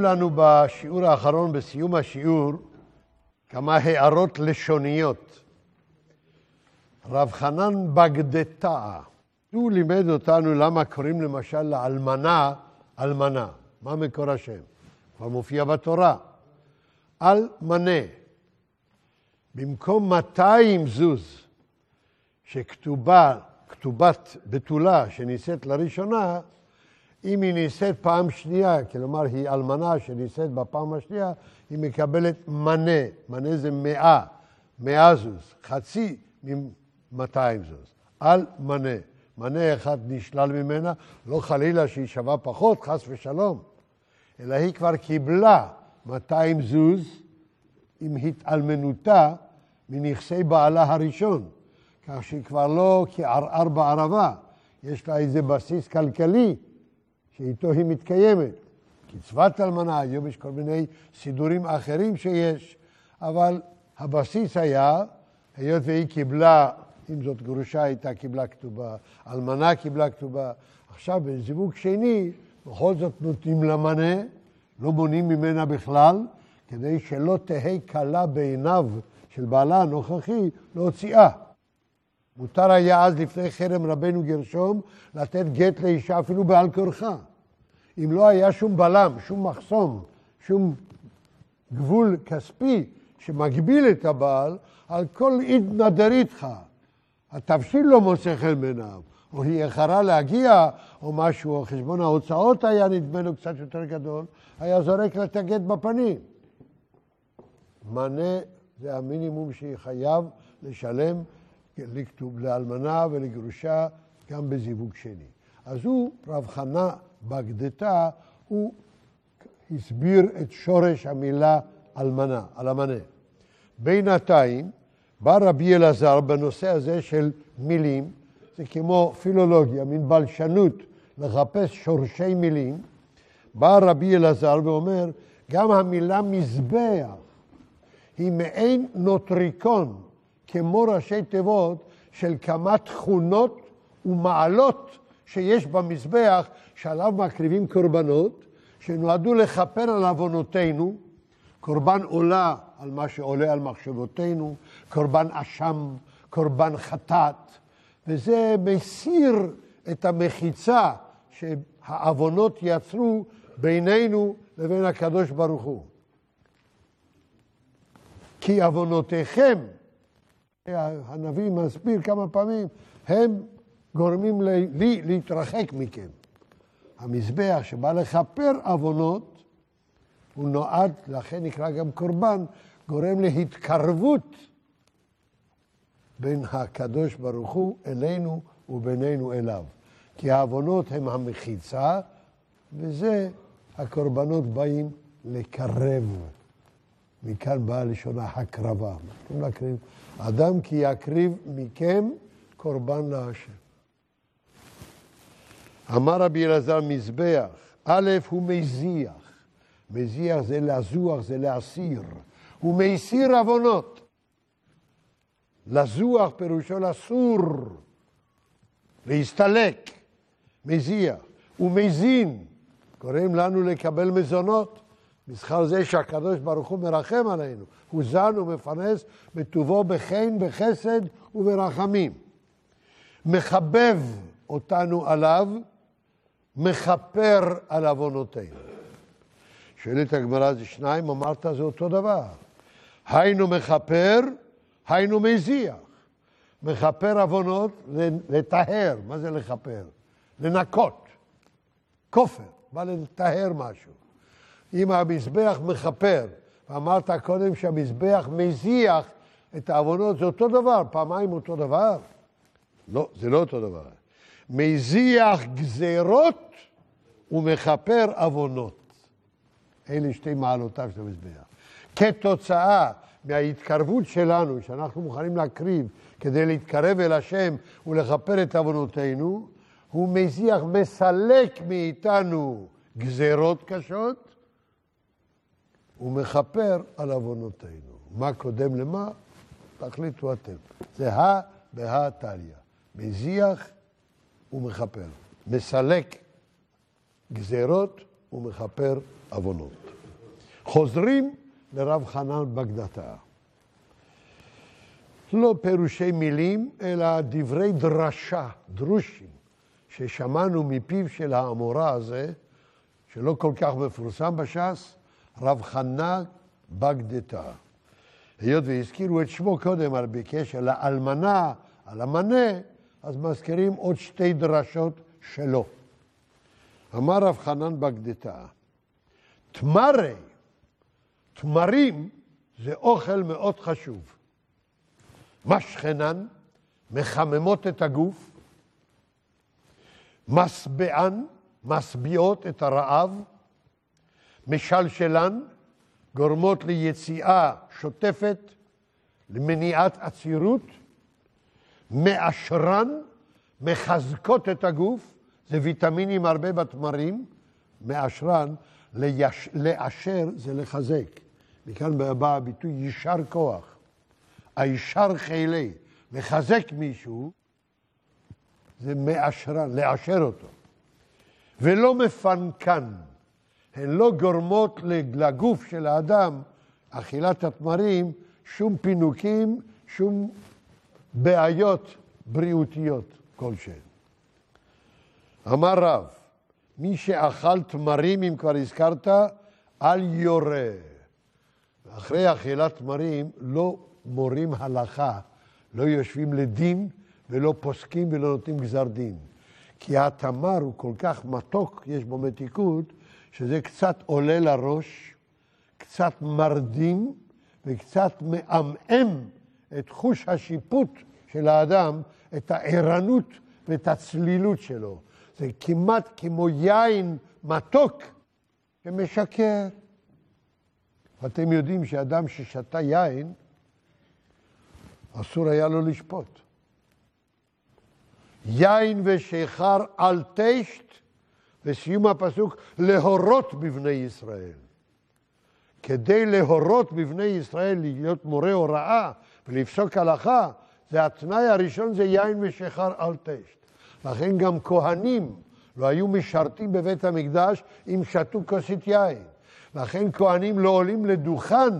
לנו בשיעור האחרון, בסיום השיעור, כמה הערות לשוניות. רב חנן בגדתא, הוא לימד אותנו למה קוראים למשל לאלמנה, אלמנה. מה מקור השם? כבר מופיע בתורה. אלמנה. במקום 200 זוז, כתובת בתולה שנישאת לראשונה, אם היא נישאת פעם שנייה, כלומר היא אלמנה שנישאת בפעם השנייה, היא מקבלת מנה. מנה זה 100 זוז, חצי מ-200 זוז. על מנה. מנה אחד נשלל ממנה, לא חלילה שהיא שווה פחות, חס ושלום, אלא היא כבר קיבלה 200 זוז עם התאלמנותה מנכסי בעלה הראשון, כך שהיא כבר לא כערער בערבה, יש לה איזה בסיס כלכלי שאיתו היא מתקיימת. קצבת אלמנה, היום יש כל מיני סידורים אחרים שיש, אבל הבסיס היה, היות והיא קיבלה, אם זאת גרושה הייתה קיבלה כתובה, אלמנה קיבלה כתובה, עכשיו בזיווג שני, בכל זאת נותנים למנה, לא מונים ממנה בכלל, כדי שלא תהי קלה בעיניו של בעלה הנוכחי להוציאה. מותר היה אז לפני חרם רבנו גרשום לתת גט לאישה אפילו בעל כורחה. אם לא היה שום בלם, שום מחסום, שום גבול כספי שמגביל את הבעל, על כל עיד נדר איתך. התבשיל לא מוצא חן בעיניו, או היא איחרה להגיע, או משהו, או חשבון ההוצאות היה נדמה לו קצת יותר גדול, היה זורק לה את הגט בפנים. מנה זה המינימום שהיא חייב לשלם לאלמנה ולגרושה גם בזיווג שני. אז הוא, רב חנן בגדתא, הוא הסביר את שורש המילה אלמנה, על המנה. בינתיים, בא רבי אלעזר בנושא הזה של מילים, זה כמו פילולוגיה, מין בלשנות לחפש שורשי מילים, בא רבי אלעזר ואומר, גם המילה מזבח היא מעין נוטריקון, כמו ראשי תיבות של כמה תכונות ומעלות שיש במזבח, שעליו מקריבים קורבנות, שנועדו לכפר על עוונותינו, קורבן עולה על מה שעולה על מחשבותינו, קורבן אשם, קורבן חטאת, וזה מסיר את המחיצה שהעוונות יצרו בינינו לבין הקדוש ברוך הוא. כי עוונותיכם, הנביא מסביר כמה פעמים, הם גורמים לי להתרחק מכם. המזבח שבא לכפר עוונות, הוא נועד, לכן נקרא גם קורבן, גורם להתקרבות בין הקדוש ברוך הוא אלינו ובינינו אליו. כי העוונות הם המחיצה, וזה הקורבנות באים לקרב. מכאן באה לשון ההקרבה. אדם כי יקריב מכם קורבן להשם. אמר רבי אלעזר מזבח, א' הוא מזיח. מזיח זה לזוח, זה להסיר. הוא מסיר עוונות. לזוח פירושו לסור, להסתלק, מזיח. הוא מזין, קוראים לנו לקבל מזונות, בשכר זה שהקדוש ברוך הוא מרחם עלינו. הוא זן ומפרנס בטובו בחן, בחסד וברחמים. מחבב אותנו עליו, מכפר על עוונותינו. שואלת הגמרא, זה שניים, אמרת זה אותו דבר. היינו מכפר, היינו מזיח. מכפר עוונות זה לטהר. מה זה לכפר? לנקות. כופר, בא לטהר משהו. אם המזבח מכפר, ואמרת קודם שהמזבח מזיח את העוונות, זה אותו דבר, פעמיים אותו דבר. לא, זה לא אותו דבר. מזיח גזרות ומכפר עוונות. אלה שתי מעלותיו של המזבח. כתוצאה מההתקרבות שלנו, שאנחנו מוכנים להקריב כדי להתקרב אל השם ולכפר את עוונותינו, הוא מזיח, מסלק מאיתנו גזרות קשות, ומכפר על עוונותינו. מה קודם למה? תחליטו אתם. זה בהא תליא. מזיח ומכפר. מסלק גזרות ומכפר עוונות. חוזרים לרב חנן בגדתא. לא פירושי מילים, אלא דברי דרשה, דרושים, ששמענו מפיו של האמורא הזה, שלא כל כך מפורסם בש"ס, רב חנן בגדתא. היות והזכירו את שמו קודם על בקשר לאלמנה, על המנה, אז מזכירים עוד שתי דרשות שלו. אמר רב חנן בגדתא, תמרים זה אוכל מאוד חשוב. משכנן, מחממות את הגוף, משביעות את הרעב, משלשלן, גורמות ליציאה שוטפת, למניעת עצירות, מאשרן, מחזקות את הגוף, זה ויטמינים הרבה בתמרים, מאשרן, לאשר זה לחזק. מכאן בא הביטוי יישר כוח. הישר חילי, לחזק מישהו, זה מאשרן, לאשר אותו. ולא מפנקן, הן לא גורמות לגוף של האדם, אכילת התמרים, שום פינוקים, שום בעיות בריאותיות כלשהן. אמר רב, מי שאכל תמרים, אם כבר הזכרת, אל יורה. אחרי אכילת תמרים לא מורים הלכה, לא יושבים לדין ולא פוסקים ולא נותנים גזר דין. כי התמר הוא כל כך מתוק, יש בו מתיקות, שזה קצת עולה לראש, קצת מרדים וקצת מעמעם את חוש השיפוט של האדם, את הערנות ואת הצלילות שלו. זה כמעט כמו יין מתוק שמשקר. ואתם יודעים שאדם ששתה יין, אסור היה לו לשפוט. יין ושיכר אל תשת, וסיום הפסוק, להורות בבני ישראל. כדי להורות בבני ישראל, להיות מורה הוראה ולפסוק הלכה, זה התנאי הראשון, זה יין ושיכר אל תשת. לכן גם כהנים לא היו משרתים בבית המקדש אם שתו כוסית יין. לכן כהנים לא עולים לדוכן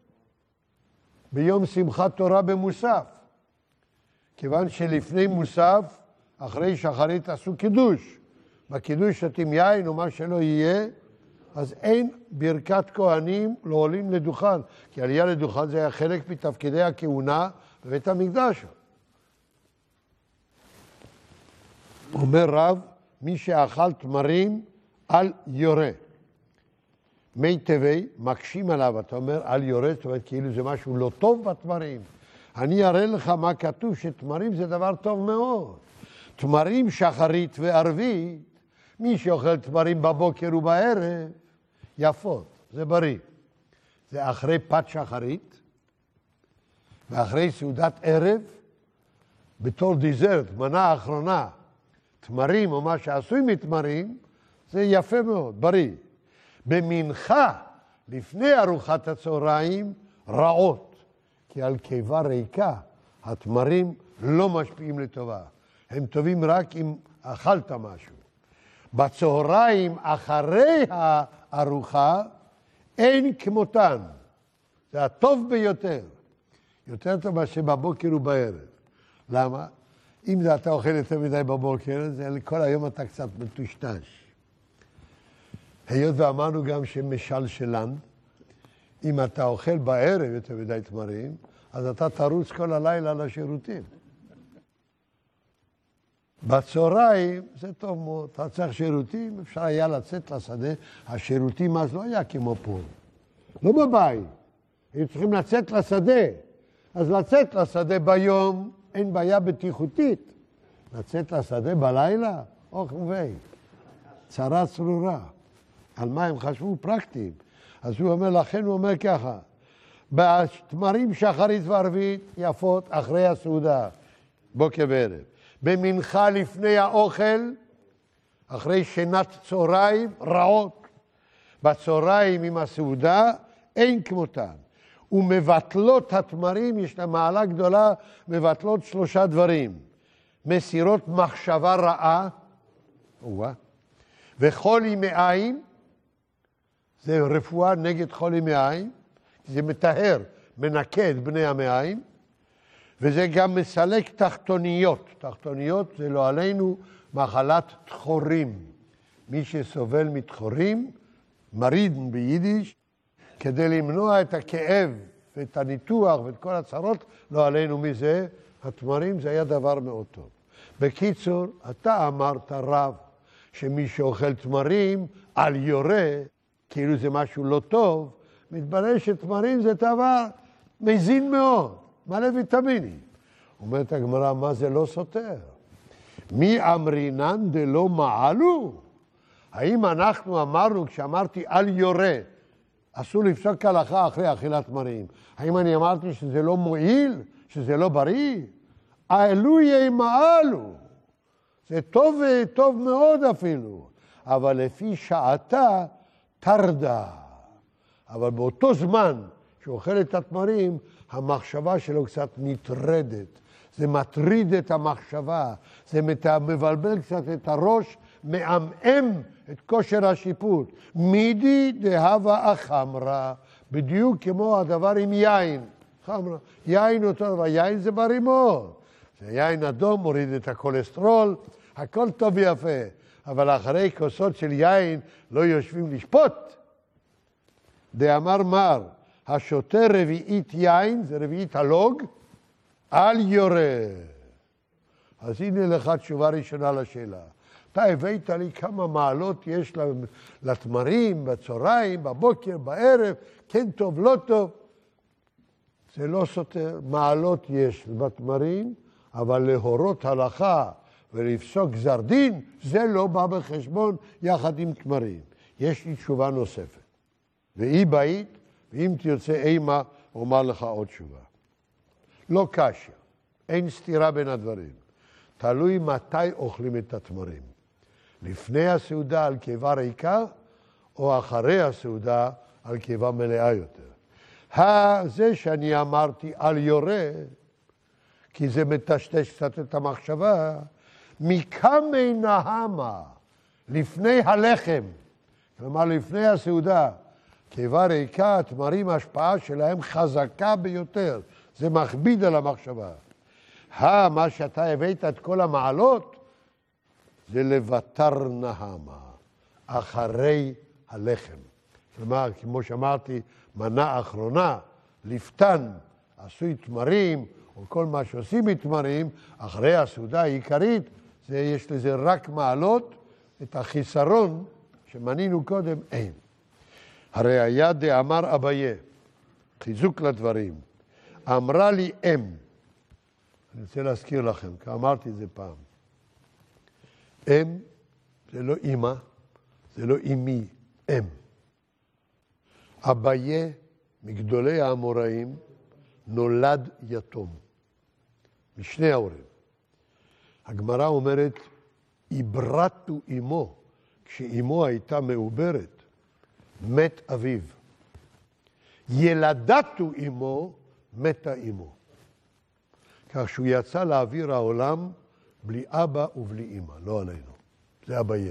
ביום שמחת תורה במוסף. כיוון שלפני מוסף, אחרי שחרית עשו קידוש. בקידוש שתים יין או מה שלא יהיה, אז אין ברכת כהנים לא עולים לדוכן. כי עלייה לדוכן זה היה חלק מתפקידי הכהונה בבית המקדש. אומר רב, מי שאכל תמרים, אל יורה. מי טבעי, מקשים עליו, אתה אומר, אל יורה, זאת אומרת, כאילו זה משהו לא טוב בתמרים. אני אראה לך מה כתוב, שתמרים זה דבר טוב מאוד. תמרים שחרית וערבית, מי שאוכל תמרים בבוקר ובערב, יפות, זה בריא. זה אחרי פת שחרית, ואחרי סעודת ערב, בתור דיזרט, מנה האחרונה, תמרים או מה שעשוי מתמרים, זה יפה מאוד, בריא. במנחה, לפני ארוחת הצהריים, רעות. כי על קיבה ריקה, התמרים לא משפיעים לטובה. הם טובים רק אם אכלת משהו. בצהריים, אחרי הארוחה, אין כמותן. זה הטוב ביותר. יותר טוב מאשר בבוקר ובערב. למה? אם זה אתה אוכל יותר מדי בבוקר, זה כל היום אתה קצת מטושטש. היות ואמרנו גם שמשלשלן, אם אתה אוכל בערב יותר מדי תמרים, אז אתה תרוץ כל הלילה לשירותים. בצהריים זה טוב מאוד, אתה צריך שירותים, אפשר היה לצאת לשדה, השירותים אז לא היה כמו פה. לא בבית, היו צריכים לצאת לשדה. אז לצאת לשדה ביום אין בעיה בטיחותית. לצאת לשדה בלילה, אוח ובי, צרה צרורה. על מה הם חשבו? פרקטיים. אז הוא אומר, לכן הוא אומר ככה, בתמרים שחרית וערבית יפות אחרי הסעודה, בוקר וערב. במנחה לפני האוכל, אחרי שנת צהריים, רעות. בצהריים עם הסעודה, אין כמותן. ומבטלות התמרים, יש לה מעלה גדולה, מבטלות 3 דברים. מסירות מחשבה רעה, וחולי מעין, זה רפואה נגד חולי מעיים, זה מטהר, מנקה את בני המעיים, וזה גם מסלק תחתוניות. תחתוניות זה לא עלינו מחלת תחורים. מי שסובל מתחורים, מריד ביידיש, כדי למנוע את הכאב ואת הניתוח ואת כל הצרות, לא עלינו מזה. התמרים זה היה דבר מאוד טוב. בקיצור, אתה אמרת רב, שמי שאוכל תמרים על יורה, כאילו זה משהו לא טוב, מתברר שתמרים זה דבר מזין מאוד, מלא ויטמינים. אומרת הגמרא, מה זה לא סותר? מי אמרינן דלא מעלו? האם אנחנו אמרנו, כשאמרתי על יורה, אסור לפסוק הלכה אחרי אכילת תמרים? האם אני אמרתי שזה לא מועיל? שזה לא בריא? העלו ימעלו. זה טוב וטוב מאוד אפילו. אבל לפי שעתה תרדה. אבל באותו זמן שהוא אוכל את התמרים, המחשבה שלו קצת נטרדת. זה מטריד את המחשבה. זה מבלבל קצת את הראש, מעמעם את כושר השיפוט. מידי דהבה החמרה. בדיוק כמו הדבר עם יין. חמרה. יין אותו דבר. יין זה בריא מאוד. זה יין אדום, מוריד את הכולסטרול. הכל טוב ויפה. אבל אחרי כוסות של יין לא יושבים לשפוט. דאמר מר, השותה רביעית יין, זה רביעית הלוג, על יורה. אז הנה לך תשובה ראשונה לשאלה. אתה הבאת לי כמה מעלות יש לתמרים, בצהריים, בבוקר, בערב, כן טוב, לא טוב. זה לא סותר. מעלות יש בתמרים, אבל להורות הלכה ולפסוק גזר דין, זה לא בא בחשבון יחד עם תמרים. יש לי תשובה נוספת. והיא בית, ואם תרצה אימה, אומר לך עוד תשובה. לא קשיא, אין סתירה בין הדברים. תלוי מתי אוכלים את התמרים. לפני הסעודה על קיבה ריקה, או אחרי הסעודה על קיבה מלאה יותר. זה שאני אמרתי על יורה, כי זה מטשטש קצת את המחשבה, מקמי נהמה, לפני הלחם, כלומר לפני הסעודה, קיבה ריקה, התמרים, ההשפעה שלהם חזקה ביותר. זה מכביד על המחשבה. מה שאתה הבאת את כל המעלות, זה לוותר נהמה, אחרי הלחם. כלומר, כמו שאמרתי, מנה אחרונה, לפתן, עשוי תמרים, או כל מה שעושים מתמרים, אחרי הסעודה העיקרית, יש לזה רק מעלות, את החיסרון שמנינו קודם, אין. הרי היה דאמר אביה, חיזוק לדברים, אמרה לי אם, אני רוצה להזכיר לכם, כי אמרתי את זה פעם, אם זה לא אמא, זה לא אמי, אם. אביה, מגדולי האמוראים, נולד יתום, משני ההורים. הגמרא אומרת, עברתו אמו, כשאמו הייתה מעוברת, מת אביו. ילדתו אמו, מתה אמו. כך שהוא יצא לאוויר העולם בלי אבא ובלי אמא, לא עלינו. זה אביה.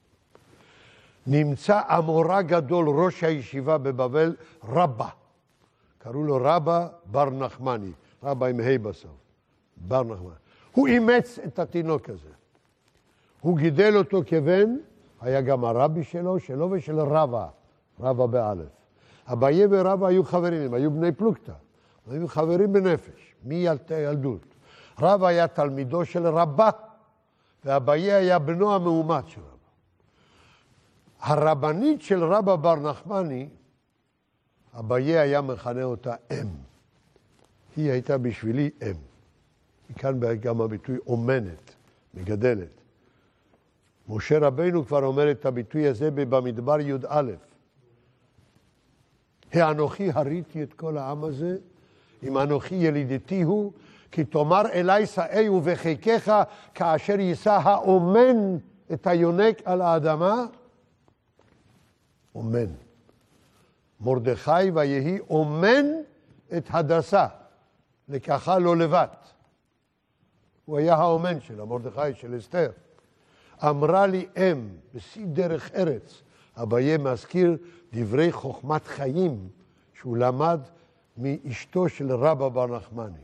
נמצא אמורא גדול, ראש הישיבה בבבל, רבא. קראו לו רבא בר נחמני, רבא עם ה' בסוף, בר נחמני. הוא אימץ את התינוק הזה. הוא גידל אותו כבן, היה גם הרבי שלו ושל רבא, רבא באלף. אביה ורבא היו חברים, היו בני פלוגתא, היו חברים בנפש, מילדות. רבא היה תלמידו של רבא, ואביה היה בנו המאומץ של רבא. הרבנית של רבא בר נחמני, אביה היה מכנה אותה אם. היא הייתה בשבילי אם. כאן גם הביטוי אומנת, מגדלת. משה רבינו כבר אומר את הביטוי הזה במדבר י"א. האנוכי הריתי את כל העם הזה, אם אנוכי ילידתי הוא, כי תאמר אלי שאהו וחיקך, כאשר יישא האומן את היונק על האדמה, אומן. מרדכי ויהי אומן את הדסה, לקחה לו לבת. הוא היה האומן שלה, מרדכי של אסתר. אמרה לי אם, בשיא דרך ארץ, אביי מזכיר דברי חוכמת חיים שהוא למד מאשתו של רבא בר נחמני.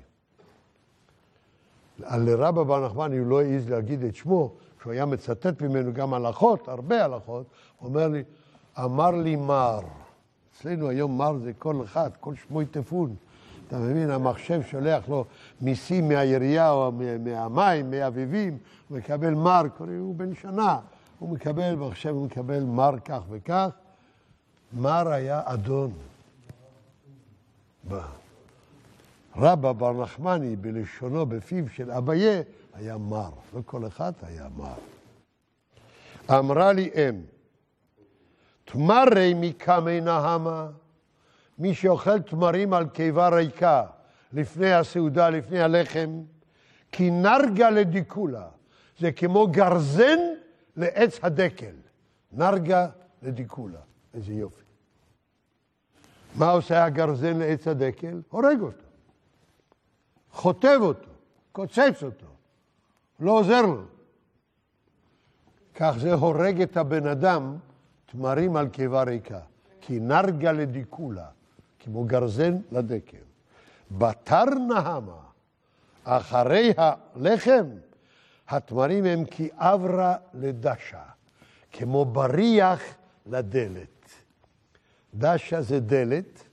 על רבא בר נחמני הוא לא העז להגיד את שמו, שהוא היה מצטט ממנו גם הלכות, הרבה הלכות, הוא אומר לי, אמר לי מר. אצלנו היום מר זה כל אחד, כל שמוי תפון. אתה מבין, המחשב שולח לו מיסים מהעירייה או מהמים, מהאביבים, הוא מקבל מר, הוא בן שנה, הוא מקבל, במחשב הוא מקבל מר כך וכך. מר היה אדון. רבא בר נחמני בלשונו, בפיו של אביי, היה מר. לא כל אחד היה מר. אמרה לי אם, תמרי מקמי נהמה, מי שאוכל תמרים על קיבה ריקה, לפני הסעודה, לפני הלחם, כי נרגה לדיקולה, זה כמו גרזן לעץ הדקל. נרגה לדיקולה, איזה יופי. מה עושה הגרזן לעץ הדקל? הורג אותו, חוטב אותו, קוצץ אותו, לא עוזר לו. כך זה הורג את הבן אדם, תמרים על קיבה ריקה, כי נרגה לדיקולה, כמו גרזן לדקל. בתר נהמה, אחרי הלחם, התמרים הם כי אברה לדשה, כמו בריח לדלת. דשה זה דלת,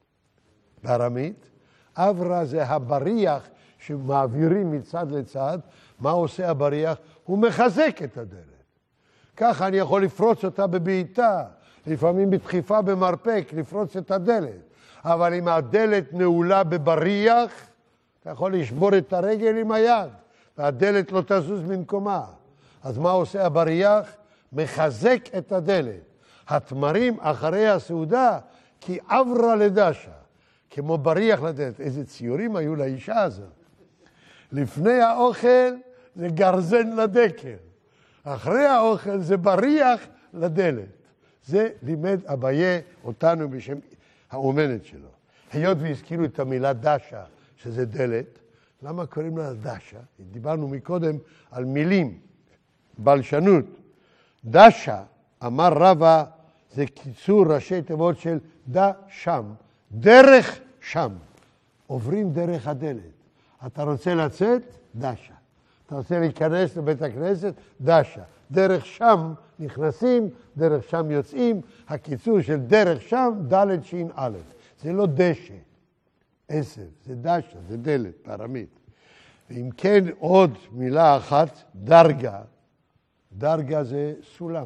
בארמית, אברה זה הבריח שמעבירים מצד לצד. מה עושה הבריח? הוא מחזק את הדלת. ככה אני יכול לפרוץ אותה בבעיטה, לפעמים בדחיפה במרפק, לפרוץ את הדלת. אבל אם הדלת נעולה בבריח, אתה יכול לשבור את הרגל עם היד, והדלת לא תזוז ממקומה. אז מה עושה הבריח? מחזק את הדלת. התמרים אחרי הסעודה, כי אברה לדשה, כמו בריח לדלת. איזה ציורים היו לאישה הזאת. לפני האוכל זה גרזן לדקל. אחרי האוכל זה בריח לדלת. זה לימד אביי אותנו בשם האומנת שלו. היות והזכירו את המילה דשה, שזה דלת, למה קוראים לה דשה? דיברנו מקודם על מילים, בלשנות. דשה, אמר רבא, זה קיצור ראשי תיבות של שם. דרך שם. עוברים דרך הדלת. אתה רוצה לצאת? דשה. אתה רוצה להיכנס לבית הכנסת? דשה. דרך שם נכנסים, דרך שם יוצאים. הקיצור של דרך שם, ד' שין א'. זה לא דשא, עשב, זה דשה, זה דלת, בארמית. ואם כן, עוד מילה אחת, דרגה. דרגה זה סולם.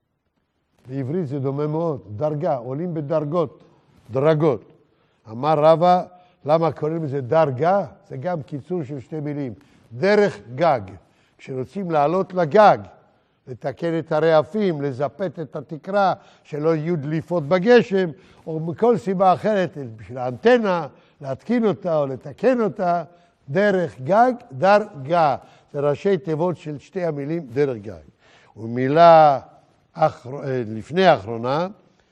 בעברית זה דומה מאוד, דרגה, עולים בדרגות, דרגות. אמר רבא, למה קוראים לזה דרגה? זה גם קיצור של שתי מילים. דרך גג. כשרוצים לעלות לגג, לתקן את הרעפים, לזפת את התקרה, שלא יהיו דליפות בגשם, או מכל סיבה אחרת, בשביל האנטנה, להתקין אותה או לתקן אותה, דרך גג, דרגה. זה ראשי תיבות של שתי המילים, דרך גג. ומילה לפני האחרונה,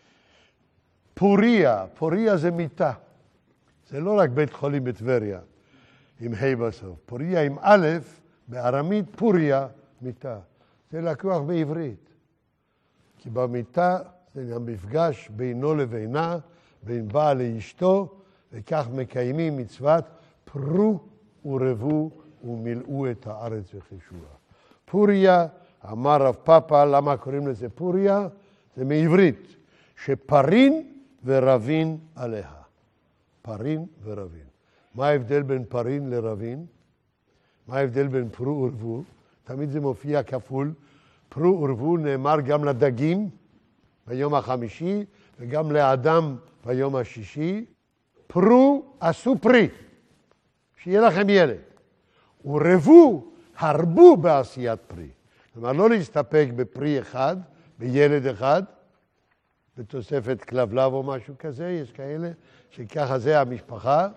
פוריה. פוריה זה מיטה. זה לא רק בית חולים בטבריה, עם ה' בסוף. פוריה עם א', בארמית פוריה, מיטה. זה לקוח בעברית. כי במיטה זה גם מפגש בינו לבינה, בין בעל לאשתו, וכך מקיימים מצוות פרו ורבו ומילאו את הארץ וחישובה. פוריה, אמר רב פאפא, למה קוראים לזה פוריה? זה מעברית, שפרין ורבין עליה. פרין ורבין. מה ההבדל בין פרין לרבין? מה ההבדל בין פרו ורבו? תמיד זה מופיע כפול. פרו ורבו נאמר גם לדגים ביום החמישי, וגם לאדם ביום השישי. פרו עשו פרי, שיהיה לכם ילד. ורבו הרבו בעשיית פרי. כלומר, לא להסתפק בפרי אחד, בילד אחד, בתוספת כלבלב או משהו כזה, יש כאלה שככה זה המשפחה.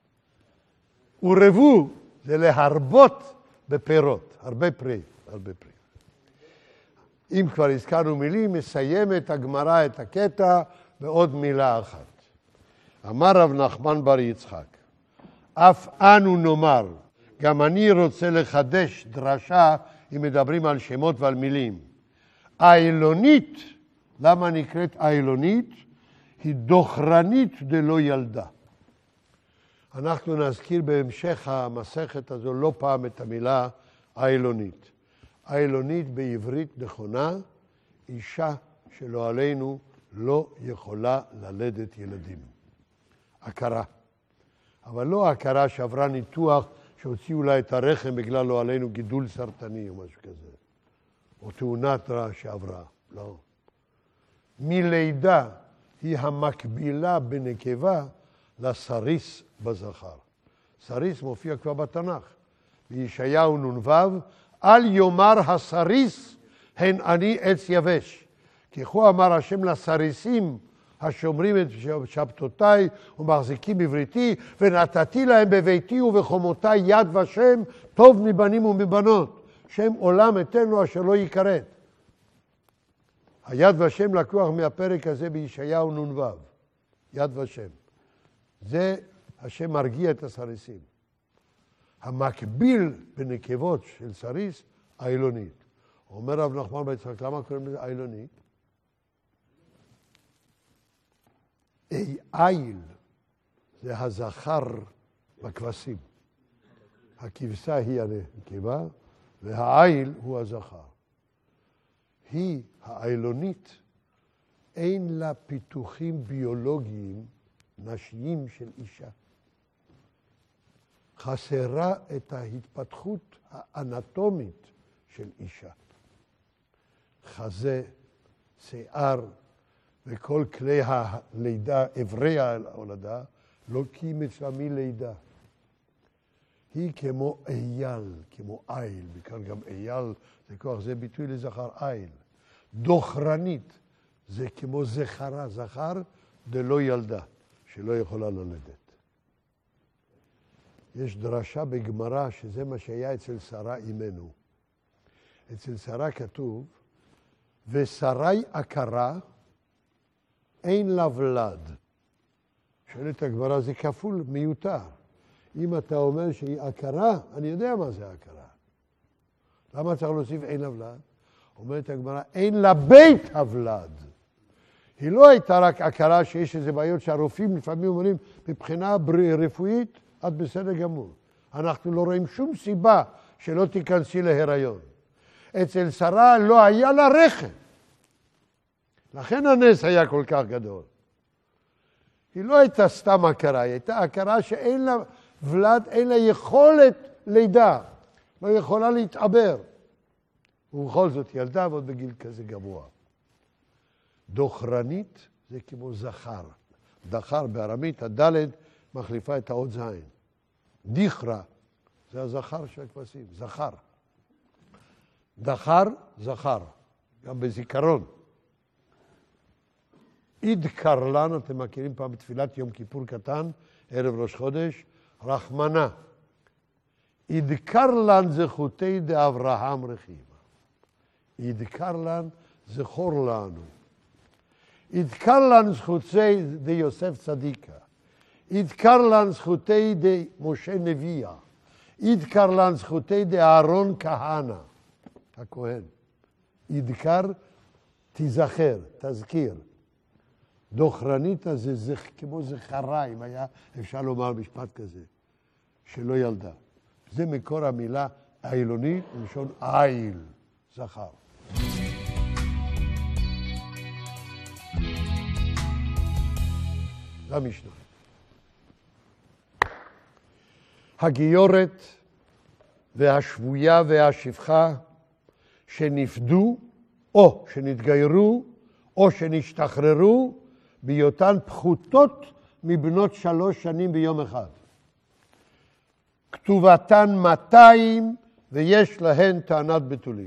ורבו זה להרבות בפירות, הרבה פרי, הרבה פרי. אם כבר הזכרנו מילים, מסיימת הגמרא את הקטע בעוד מילה אחת. אמר רב נחמן בר יצחק, אף אנו נאמר, גם אני רוצה לחדש דרשה אם מדברים על שמות ועל מילים. האילונית למה נקראת איילונית? היא דוחרנית דלא ילדה. אנחנו נזכיר בהמשך המסכת הזו לא פעם את המילה איילונית. איילונית בעברית נכונה, אישה שלא עלינו לא יכולה ללדת ילדים. הכרה. אבל לא הכרה שעברה ניתוח שהוציאו לה את הרחם בגלל לא עלינו גידול סרטני או משהו כזה. או תאונת רע שעברה. לא. מלידה היא המקבילה בנקבה לסריס בזכר. סריס מופיע כבר בתנ"ך. בישעיהו נ"ו, אל יאמר הסריס הן אני עץ יבש. כי כה אמר השם לסריסים השומרים את שבתותיי ומחזיקים בבריתי, ונתתי להם בביתי ובחומותיי יד ושם, טוב מבנים ומבנות. שם עולם אתן לו אשר לא יכרת. היד ושם לקוח מהפרק הזה בישעיהו נ"ו. יד ושם. זה השם מרגיע את הסריסים. המקביל בנקבות של סריס, איילונית. אומר רב נחמן בן יצחק, למה קוראים לזה איילונית? איל זה הזכר בכבשים. הכבשה היא הנקבה, והאיל הוא הזכר. היא, האיילונית, אין לה פיתוחים ביולוגיים נשיים של אישה. חסרה את ההתפתחות האנטומית של אישה. חזה, שיער וכל כלי הלידה, אברי ההולדה, לוקים אצלה מלידה. היא כמו אייל, כמו איל, מכאן גם אייל זה כוח, זה ביטוי לזכר איל. דוחרנית, זה כמו זכרה, זכר דלא ילדה, שלא יכולה ללדת. יש דרשה בגמרא שזה מה שהיה אצל שרה אימנו. אצל שרה כתוב, ושרי עקרה אין לה ולד. שואלת הגמרא, זה כפול מיותר. אם אתה אומר שהיא עקרה, אני יודע מה זה עקרה. למה צריך להוסיף אין לה ולד? אומרת הגמרא, אין לה בית הוולד. היא לא הייתה רק עקרה שיש איזה בעיות שהרופאים לפעמים אומרים, מבחינה רפואית, את בסדר גמור. אנחנו לא רואים שום סיבה שלא תיכנסי להיריון. אצל שרה לא היה לה רחם. לכן הנס היה כל כך גדול. היא לא הייתה סתם הכרה, היא הייתה הכרה שאין לה ולד, אין לה יכולת לידה. לא יכולה להתעבר. ובכל זאת ילדה ועוד בגיל כזה גבוה. דוחרנית זה כמו זכר. דחר בארמית, הדלת מחליפה את האות זין. דיחרה זה הזכר של הכבשים, זכר. דחר, זכר. גם בזיכרון. איד קרלן, אתם מכירים פעם בתפילת יום כיפור קטן, ערב ראש חודש, רחמנה. איד קרלן זכותי דאברהם רחימה. איד קרלן זכור לנו. איד קרלן זכותי דיוסף צדיקה. איד קרלן זכותי דמשה נביאה. איד קרלן זכותי דאהרון כהנא, הכהן. איד קר, תזכר, תזכיר. דוחרנית זה כמו זכרה, אם היה אפשר לומר משפט כזה, שלא ילדה. זה מקור המילה איילונית, מלשון איל, זכר. זה המשנה. הגיורת והשבויה והשפחה שנפדו או שנתגיירו או שנשתחררו בהיותן פחותות מבנות 3 שנים ביום אחד. כתובתן 200 ויש להן טענת בתולים.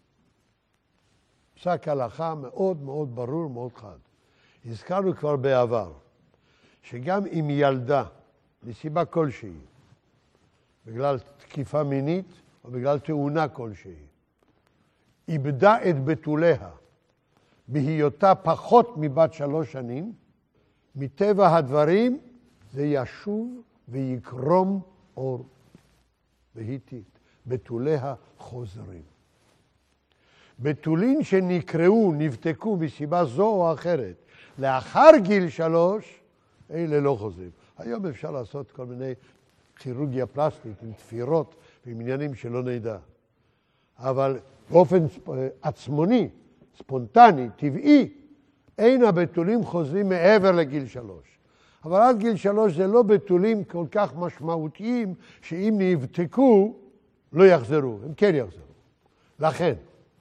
פסק הלכה מאוד מאוד ברור, מאוד חד. הזכרנו כבר בעבר, שגם אם ילדה, מסיבה כלשהי, בגלל תקיפה מינית או בגלל תאונה כלשהי, איבדה את בתוליה בהיותה פחות מבת 3 שנים, מטבע הדברים זה ישוב ויקרום אור. והיטית, בתוליה חוזרים. בתולין שנקראו, נבדקו מסיבה זו או אחרת, לאחר גיל 3, אלה לא חוזרים. היום אפשר לעשות כל מיני כירורגיה פלסטית עם תפירות ועם עניינים שלא נדע. אבל באופן עצמוני, ספונטני, טבעי, אין הבתולים חוזרים מעבר לגיל 3. אבל עד גיל 3 זה לא בתולים כל כך משמעותיים, שאם נבדקו, לא יחזרו. הם כן יחזרו. לכן,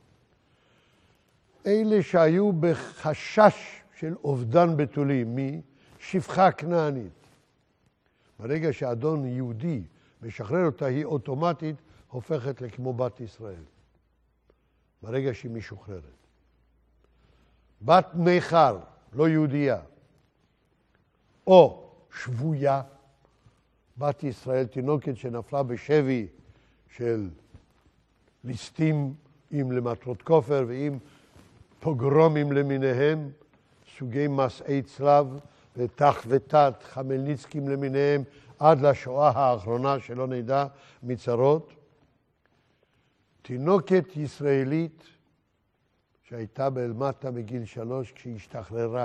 אלה שהיו בחשש של אובדן בתולים, משפחה כנענית. ברגע שאדון יהודי משחרר אותה, היא אוטומטית הופכת לכמו בת ישראל. ברגע שהיא משוחררת. בת ניכר, לא יהודייה, או שבויה, בת ישראל, תינוקת שנפלה בשבי של ליסטים, עם למטרות כופר ועם פוגרומים למיניהם, סוגי מסעי צלב ותח ותת, חמלניצקים למיניהם, עד לשואה האחרונה שלא נדע מצרות. תינוקת ישראלית שהייתה בלמטה מגיל 3 כשהיא השתחררה.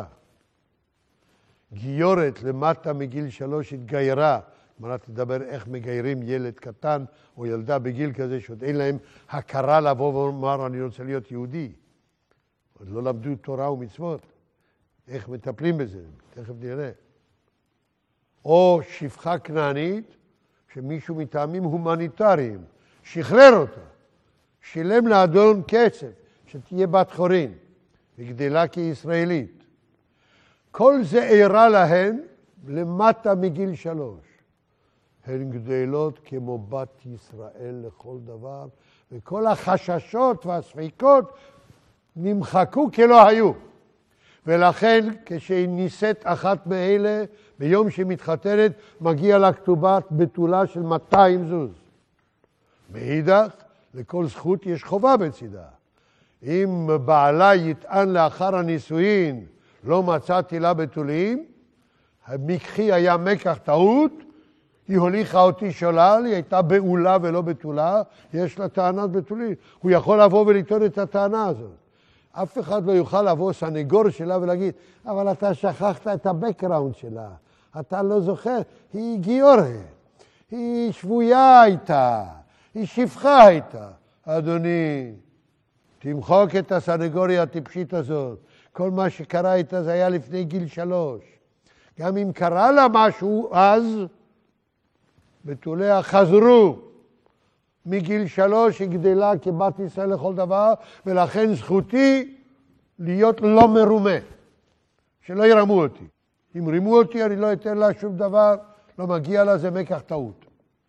גיורת למטה מגיל 3 התגיירה. כלומר, תדבר איך מגיירים ילד קטן או ילדה בגיל כזה שעוד אין להם הכרה לבוא ואומר אני רוצה להיות יהודי. עוד לא למדו תורה ומצוות. איך מטפלים בזה? תכף נראה. או שפחה כנענית שמישהו מטעמים הומניטריים שחרר אותה. שילם לאדון כסף שתהיה בת חורין וגדלה כישראלית. כל זה אירע להן למטה מגיל 3. הן גדלות כמו בת ישראל לכל דבר, וכל החששות והספיקות נמחקו כלא היו. ולכן כשהיא נישאת אחת מאלה, ביום שהיא מתחתנת, מגיע לה כתובת בתולה של 200 זוז. מאידך, לכל זכות יש חובה בצידה. אם בעלה יטען לאחר הנישואין, לא מצאתי לה בתולים, המקחי היה מקח טעות, היא הוליכה אותי שולל, היא הייתה בעולה ולא בתולה, יש לה טענת בתולים. הוא יכול לבוא ולטעון את הטענה הזאת. אף אחד לא יוכל לבוא סנגור שלה ולהגיד, אבל אתה שכחת את הבקראונד שלה, אתה לא זוכר, היא גיורת, היא שבויה הייתה, היא שפחה הייתה. אדוני, תמחוק את הסנגוריה הטיפשית הזאת. כל מה שקרה איתה זה היה לפני גיל 3. גם אם קרה לה משהו אז, בתוליה חזרו. מגיל 3 היא גדלה כבת ישראל לכל דבר, ולכן זכותי להיות לא מרומה. שלא ירמו אותי. אם רימו אותי אני לא אתן לה שום דבר, לא מגיע לה, זה מקח טעות.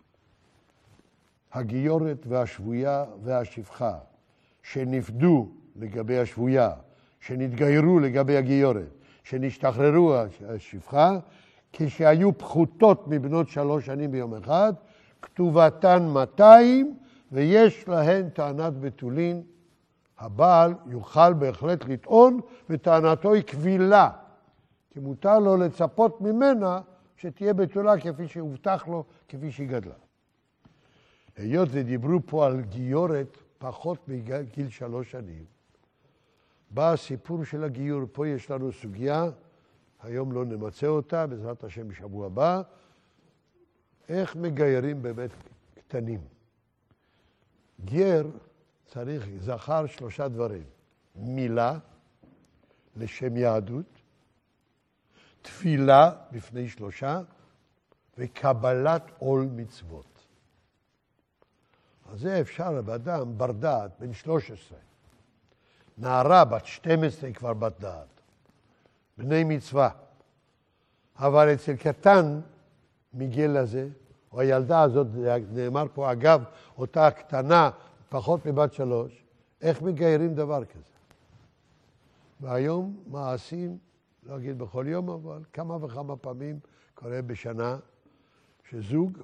הגיורת והשבויה והשפחה שנפדו לגבי השבויה, שנתגיירו לגבי הגיורת, שנשתחררו השפחה, כשהיו פחותות מבנות 3 שנים ביום אחד, כתובתן 200 ויש להן טענת בתולין. הבעל יוכל בהחלט לטעון וטענתו היא קבילה, כי מותר לו לצפות ממנה שתהיה בתולה כפי שהובטח לו, כפי שהיא גדלה. היות ודיברו פה על גיורת פחות מגיל 3 שנים, בא הסיפור של הגיור. פה יש לנו סוגיה, היום לא נמצא אותה, בעזרת השם בשבוע הבא, איך מגיירים באמת קטנים. גר צריך, זכר 3 דברים, מילה לשם יהדות, תפילה בפני 3, וקבלת עול מצוות. אז זה אפשר באדם בר דעת, בן 13. נערה בת 12 כבר בת דעת. בני מצווה. אבל אצל קטן מגיל הזה, או הילדה הזאת, נאמר פה אגב, אותה קטנה, פחות מבת 3, איך מגיירים דבר כזה? והיום מעשים, לא אגיד בכל יום, אבל כמה וכמה פעמים קורה בשנה, שזוג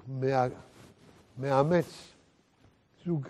מאמץ, זוג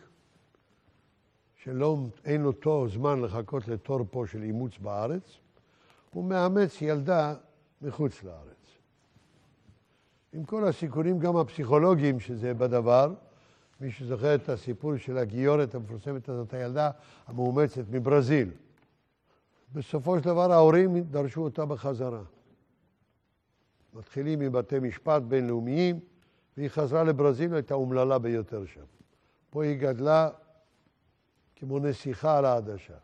שאין לו תור זמן לחכות לתור פה של אימוץ בארץ, הוא מאמץ ילדה מחוץ לארץ. עם כל הסיכונים גם הפסיכולוגיים שזה בדבר, מי שזוכר את הסיפור של הגיורת המפורסמת הזאת, הילדה המאומצת מברזיל. בסופו של דבר ההורים דרשו אותה בחזרה. מתחילים מבתי משפט בינלאומיים, והיא חזרה לברזיל, הייתה אומללה ביותר שם. פה היא גדלה כמו נסיכה על העדשה.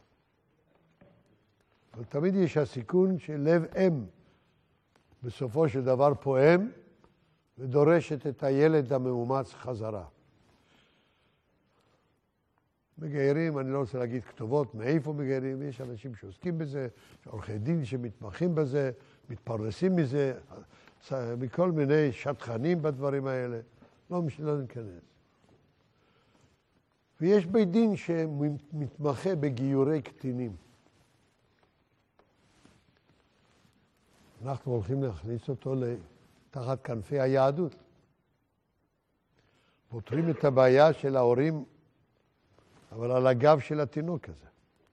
אבל תמיד יש הסיכון שלב אם בסופו של דבר פועם ודורשת את הילד המאומץ חזרה. מגיירים, אני לא רוצה להגיד כתובות מאיפה מגיירים, יש אנשים שעוסקים בזה, עורכי דין שמתמחים בזה, מתפרנסים מזה, מכל מיני שטחנים בדברים האלה, לא ניכנס. ויש בית דין שמתמחה בגיורי קטינים. אנחנו הולכים להכניס אותו תחת כנפי היהדות. פותרים את הבעיה של ההורים, אבל על הגב של התינוק הזה.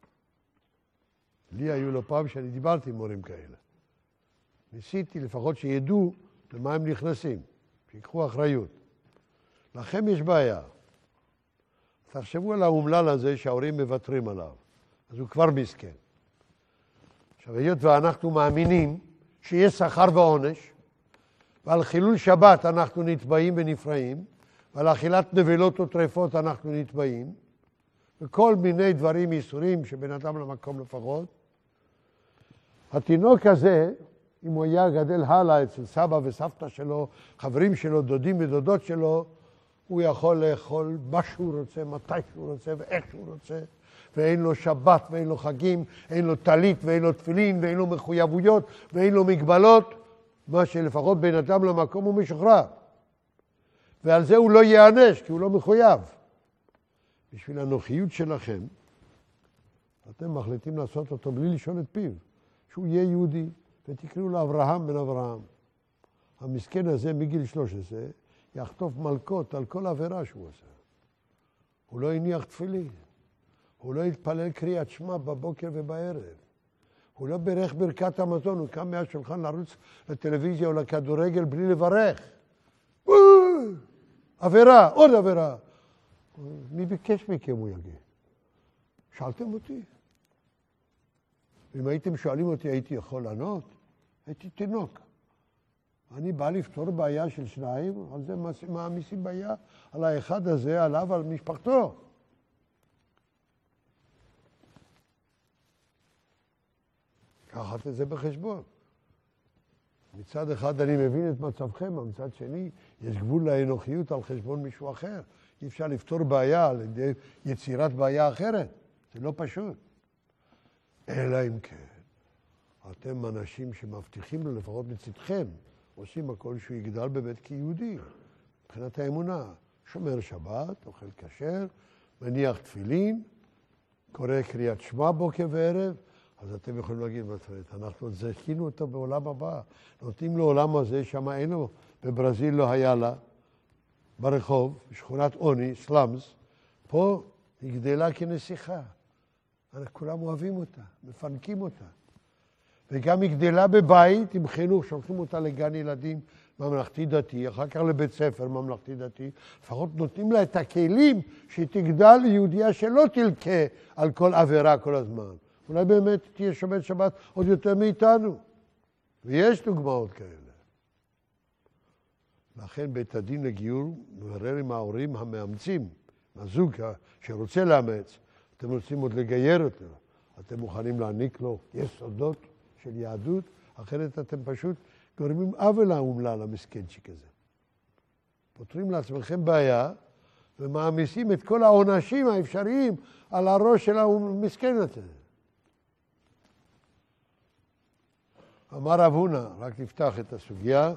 לי היו לו פעם שאני דיברתי עם הורים כאלה. ניסיתי לפחות שידעו למה הם נכנסים, שיקחו אחריות. לכם יש בעיה. תחשבו על האומלל הזה שההורים מוותרים עליו. אז הוא כבר מסכן. עכשיו, היות ואנחנו מאמינים שיש שכר ועונש, ועל חילול שבת אנחנו נתבעים ונפרעים, ועל אכילת נבלות או טרפות אנחנו נתבעים, וכל מיני דברים איסורים שבין אדם למקום לפחות. התינוק הזה, אם הוא היה גדל הלאה אצל סבא וסבתא שלו, חברים שלו, דודים ודודות שלו, הוא יכול לאכול מה שהוא רוצה, מתי שהוא רוצה ואיך שהוא רוצה, ואין לו שבת ואין לו חגים, אין לו טלית ואין לו תפילין ואין לו מחויבויות ואין לו מגבלות, מה שלפחות בין אדם למקום הוא משוחרר. ועל זה הוא לא ייענש, כי הוא לא מחויב. בשביל הנוחיות שלכם, אתם מחליטים לעשות אותו בלי לשאול את פיו, שהוא יהיה יהודי, ותקראו לו אברהם בן אברהם. המסכן הזה מגיל 13 יחטוף מלכות על כל עבירה שהוא עושה. הוא לא הניח תפילין, הוא לא התפלל קריאת שמע בבוקר ובערב, הוא לא ברך ברכת המזון, הוא קם מהשולחן לרוץ לטלוויזיה או לכדורגל בלי לברך. עבירה, עוד עבירה. מי ביקש מכם הוא יגיד? שאלתם אותי. אם הייתם שואלים אותי, הייתי יכול לענות? הייתי תינוק. אני בא לפתור בעיה של שניים, על זה מעמיסים בעיה על האחד הזה, עליו, על משפחתו. קחת את זה בחשבון. מצד אחד אני מבין את מצבכם, מצד שני יש גבול לאנוכיות על חשבון מישהו אחר. אי אפשר לפתור בעיה על ידי יצירת בעיה אחרת. זה לא פשוט. אלא אם כן, אתם אנשים שמבטיחים לו לפחות מצדכם, עושים הכל שהוא יגדל באמת כיהודי, מבחינת האמונה. שומר שבת, אוכל כשר, מניח תפילין, קורא קריאת שמע בוקר וערב, אז אתם יכולים להגיד, אנחנו זכינו אותו בעולם הבא. נותנים לו עולם הזה, שמה אין לו, בברזיל לא היה לה, ברחוב, שכונת עוני, סלאמס, פה היא גדלה כנסיכה. כולם אוהבים אותה, מפנקים אותה. וגם היא גדלה בבית עם חינוך, שולחים אותה לגן ילדים ממלכתי דתי, אחר כך לבית ספר ממלכתי דתי, לפחות נותנים לה את הכלים שהיא תגדל ליהודיה שלא תלכה על כל עבירה כל הזמן. אולי באמת תהיה שומרת שבת עוד יותר מאיתנו. ויש דוגמאות כאלה. לכן בית הדין לגיור מברר עם ההורים המאמצים, הזוג שרוצה לאמץ, אתם רוצים עוד לגייר אותו, אתם מוכנים להעניק לו יסודות של יהדות, אחרת אתם פשוט גורמים עוול האומלל המסכנצ'יק הזה. פותרים לעצמכם בעיה ומעמיסים את כל העונשים האפשריים על הראש של המסכן הזה. אמר רב הונא, רק נפתח את הסוגיה,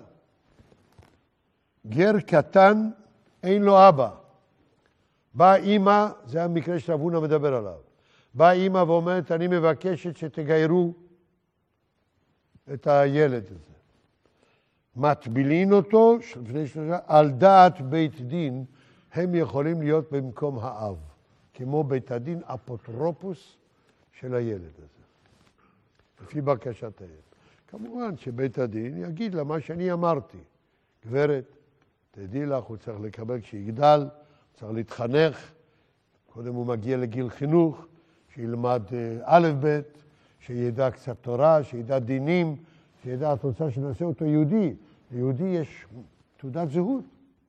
גר קטן אין לו אבא. באה אימא, זה המקרה שרב הונא מדבר עליו. באה אימא ואומרת, אני מבקשת שתגיירו את הילד הזה. מטבילין אותו, על דעת בית דין, הם יכולים להיות במקום האב, כמו בית הדין אפוטרופוס של הילד הזה, לפי בקשת הילד. כמובן שבית הדין יגיד לה מה שאני אמרתי. גברת, תדעי לך, הוא צריך לקבל כשיגדל, צריך להתחנך, קודם הוא מגיע לגיל חינוך, שילמד א' ב', שידע קצת תורה, שידע דינים, שידע, את רוצה שנעשה אותו יהודי. ליהודי יש תעודת זהות.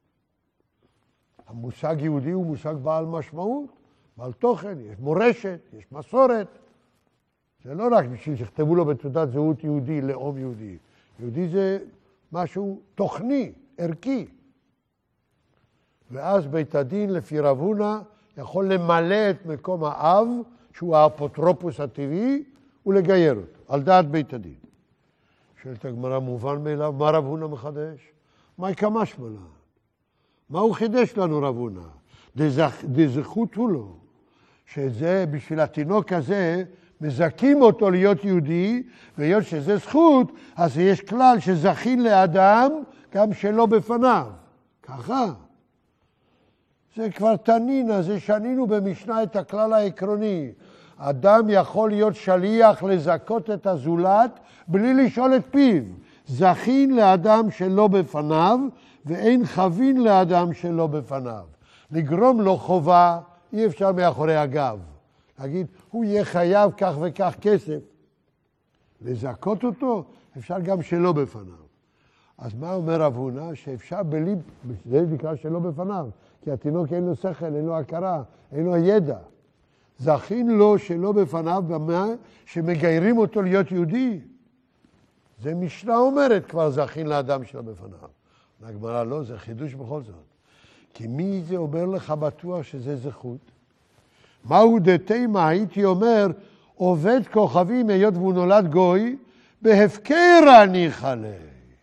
המושג יהודי הוא מושג בעל משמעות, בעל תוכן, יש מורשת, יש מסורת. זה לא רק בשביל שכתבו לו בתעודת זהות יהודי, לאום יהודי. יהודי זה משהו תוכני, ערכי. ואז בית הדין, לפי רב הונא, יכול למלא את מקום האב, שהוא האפוטרופוס הטבעי, ולגייר אותו, על דעת בית הדין. שואלת הגמרא מובן מאליו, מה רב הונא מחדש? מה יקמש מלן? מה הוא חידש לנו רב הונא? דזכות הוא לו, שזה בשביל התינוק הזה, מזכים אותו להיות יהודי, והיות שזה זכות, אז יש כלל שזכין לאדם גם שלא בפניו. ככה. זה כבר תנינה, זה שנינו במשנה את הכלל העקרוני. אדם יכול להיות שליח לזכות את הזולת בלי לשאול את פיו. זכין לאדם שלא בפניו, ואין חבין לאדם שלא בפניו. לגרום לו חובה, אי אפשר מאחורי הגב. להגיד, הוא יהיה חייב כך וכך כסף. לזכות אותו, אפשר גם שלא בפניו. אז מה אומר רב הונא? שאפשר בלי, זה נקרא שלא בפניו, כי התינוק אין לו שכל, אין לו הכרה, אין לו ידע. זכין לו שלא בפניו במה שמגיירים אותו להיות יהודי. זה משנה אומרת כבר זכין לאדם שלא בפניו. הגמרא לא, זה חידוש בכל זאת. כי מי זה אומר לך בטוח שזה זכות? מהו דתימה, הייתי אומר, עובד כוכבים היות והוא נולד גוי, בהפקר הניחא ליה.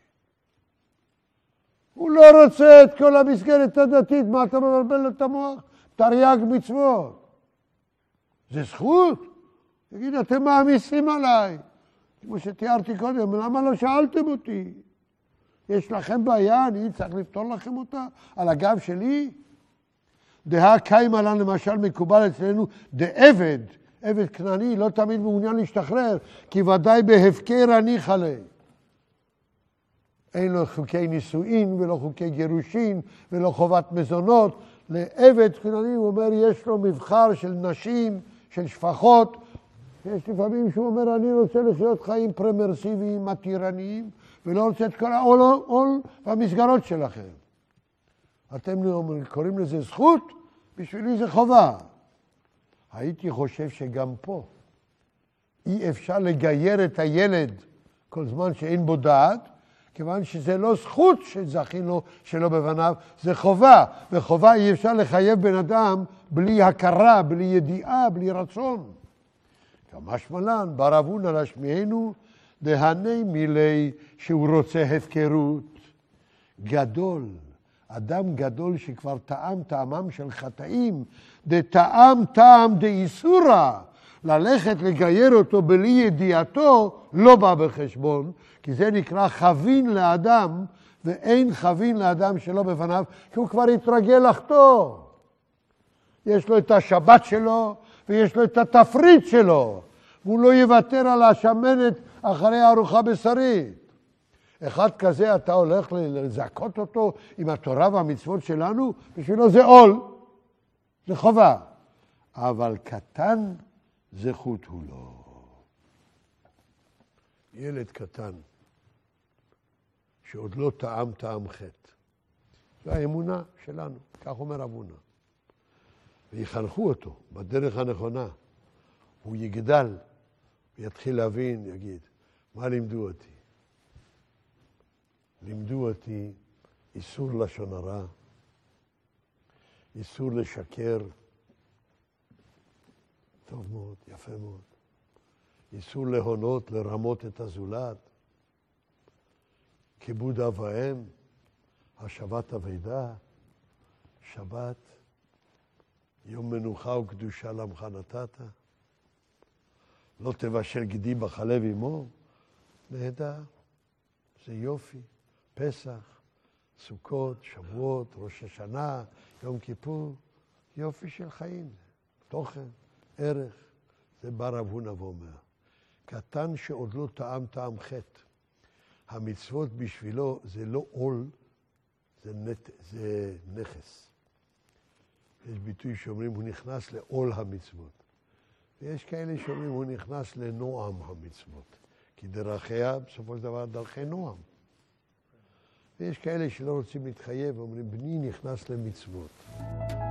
הוא לא רוצה את כל המסגרת הדתית, מה אתה מבלבל את המוח? תרי"ג מצוות. זה זכות? תגיד, אתם מעמיסים עליי. כמו שתיארתי קודם, למה לא שאלתם אותי? יש לכם בעיה, אני צריך לפתור לכם אותה על הגב שלי? דהה קיימה לנו למשל מקובל אצלנו, דעבד, עבד כנעני, לא תמיד מעוניין להשתחרר, כי ודאי בהפקר הניחא ליה. אין לו חוקי נישואין ולא חוקי גירושין ולא חובת מזונות. לעבד כנעני הוא אומר, יש לו מבחר של נשים, של שפחות. יש לפעמים שהוא אומר, אני רוצה לחיות חיים פרמרסיביים, מתירניים, ולא רוצה את כל העול והמסגרות שלכם. אתם קוראים לזה זכות, בשבילי זה חובה. הייתי חושב שגם פה אי אפשר לגייר את הילד כל זמן שאין בו דעת, כיוון שזה לא זכות שזכין לו שלא בפניו, זה חובה. וחובה אי אפשר לחייב בן אדם בלי הכרה, בלי ידיעה, בלי רצון. כמשמע לן, בא רב הונא להשמיענו, דהני מילי שהוא רוצה הפקרות. גדול, אדם גדול שכבר טעם טעמם של חטאים, דטעם טעם דאיסורא, ללכת לגייר אותו בלי ידיעתו, לא בא בחשבון, כי זה נקרא חבין לאדם, ואין חבין לאדם שלא בפניו, כי הוא כבר התרגל לחטוא. יש לו את השבת שלו, ויש לו את התפריט שלו, והוא לא יוותר על השמנת אחרי הארוחה בשרית. אחד כזה אתה הולך לזכות אותו עם התורה והמצוות שלנו, בשבילו זה עול, זה חובה. אבל קטן, זכות הוא לא. ילד קטן, שעוד לא טעם טעם חטא. זו האמונה שלנו, כך אומר רב הונא. ויחנכו אותו בדרך הנכונה. הוא יגדל, ויתחיל להבין, יגיד, מה לימדו אותי? לימדו אותי איסור לשון הרע, איסור לשקר, טוב מאוד, יפה מאוד. איסור להונות, לרמות את הזולת, כיבוד אב ואם, השבת אבדה, שבת, יום מנוחה וקדושה לעמך נתת, לא תבשל גדי בחלב עמו, נהדר, זה יופי, פסח, סוכות, שבועות, ראש השנה, יום כיפור, יופי של חיים, תוכן, ערך, זה בא רב הונא ואומר. קטן שעוד לא טעם טעם חטא, המצוות בשבילו זה לא עול, זה נכס. יש ביטוי שאומרים הוא נכנס לעול המצוות. ויש כאלה שאומרים הוא נכנס לנועם המצוות. כי דרכיה בסופו של דבר דרכי נועם. ויש כאלה שלא רוצים להתחייב ואומרים בני נכנס למצוות.